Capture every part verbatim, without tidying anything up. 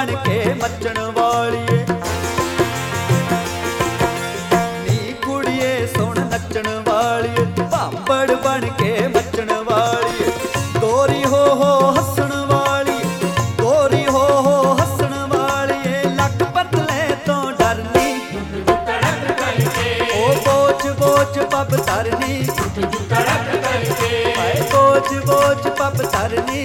बन के मचण वालिए नी कुड़िए सुन नचण वालिए भांबड़ बन के मचण वालिए गोरी हो हो हसन वाली गोरी हो हो हसन वालिए लक पतले तो डरनी ओ बोझ बोझ पब तरनी बोझ बोझ पब तरनी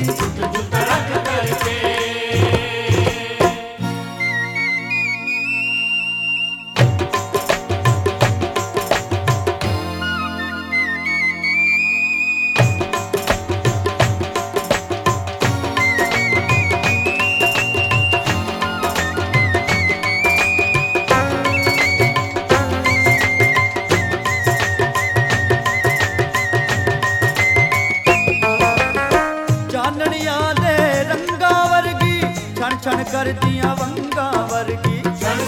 छण कर दिया वंगा वर्गी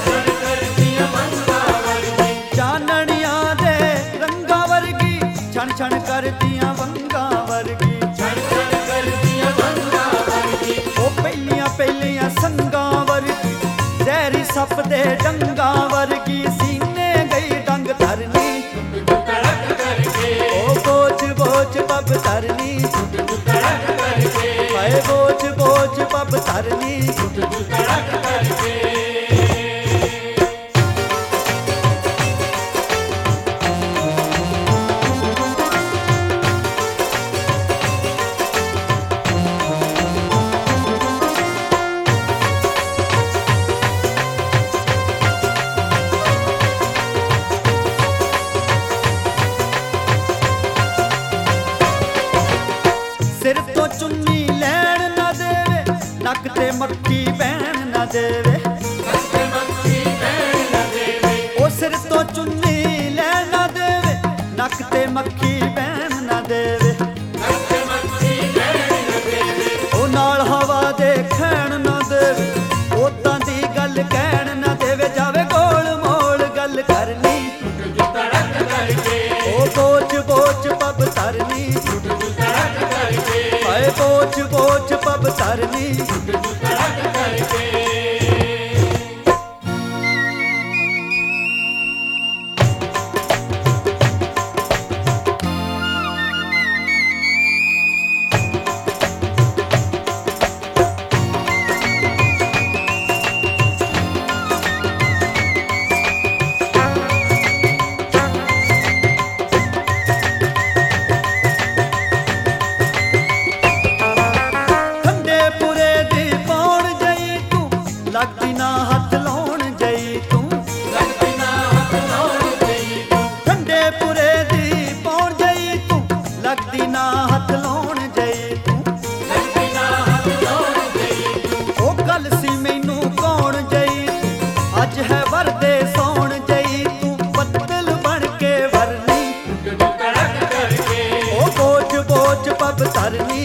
चाननिया दे रंगा वर्गी छण छण कर दिया वंगा वर्गी ओ पहलियां पहलियां संगा वर्गी जहरी सप दे डंगा वर्गी सीने गई डंग धरनी ओ बोझ बोझ पब धरनी बोझ बोझ पब धरनी सिर तो चुन्नी लैन ना देवे नक ते मक्खी बहन ना देवे ओ सिर तो चुन्नी लैन ना देवे नक ते मक्खी बहन ना देवे ओ नाल हवा दे खैन ना देवे ओदां दी गल कहन ना देवे जावे गोल मोल गल करनी ओ बोझ बोझ पब तरनी बोझ बोझ पब तरनी लगदी ना हथ लाउण जई तू ठंडे पुरे दी पौण जई तू लगदी ना हथ लाउण जई तू ओ गल सी मैनू कौन जई अज है वरदे सौण जई तू बदल बन के वरनी ओ बोझ बोझ पब तरनी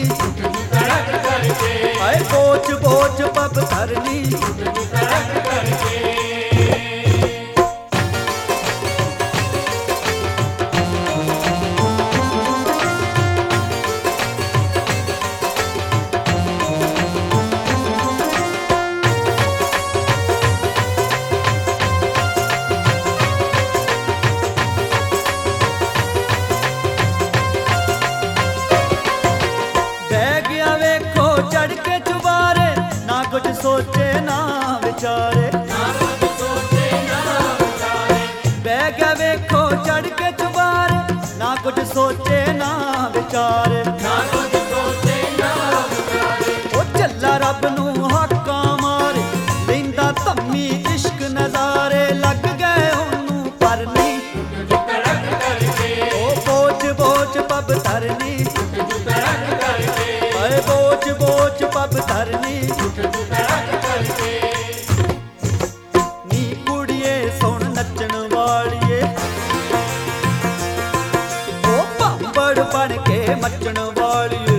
आए बोझ बोझ पब तरनी बह गया वेखो चढ़ के चुबारे ना कुछ सोचे ना विचारे बह गया वेखो चढ़ के चुबारे ना कुछ सोचे ना विचारे ओ चला रब नू हाका मारे लेंदा धम्मी इश्क नजारे लग गए ओनू परनी ओ बोझ बोझ पब तरनी बोझ बोझ पब तरनी नी कुड़िए सुन नचण वालिए ओ भांबड़ बन के मचण वालिए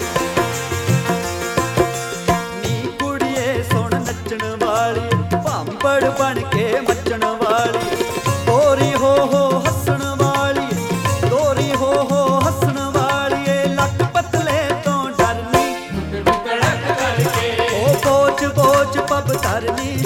नी कुड़िए सुन नचण वालिए भांबड़ बन के मचण वाली गोरी हो हो हसन वाली गोरी हो हो हसन वालिए लक पतले तो डरनी ओ बोझ बोझ पब हरनी